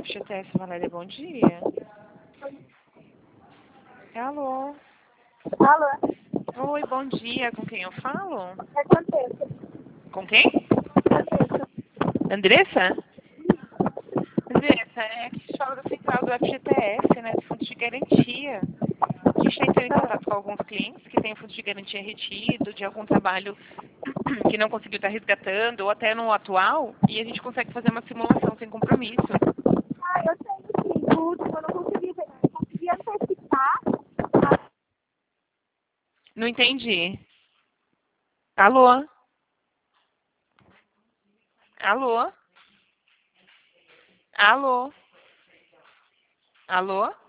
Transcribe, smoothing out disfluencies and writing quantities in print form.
FGTS, Valéria, bom dia. Alô? Alô? Oi, bom dia. Com quem eu falo? É Contessa. Com quem? Contessa. Andressa? Andressa, é que a gente fala da central do FGTS, né? Do Fundo de Garantia. A gente está entrando em contato com alguns clientes que têm o Fundo de Garantia retido, de algum trabalho que não conseguiu estar resgatando, ou até no atual, e a gente consegue fazer uma simulação sem compromisso. Ah, eu tenho sim. O último eu não consegui pegar. Eu consegui antecipar. Não entendi. Alô? Alô? Alô? Alô?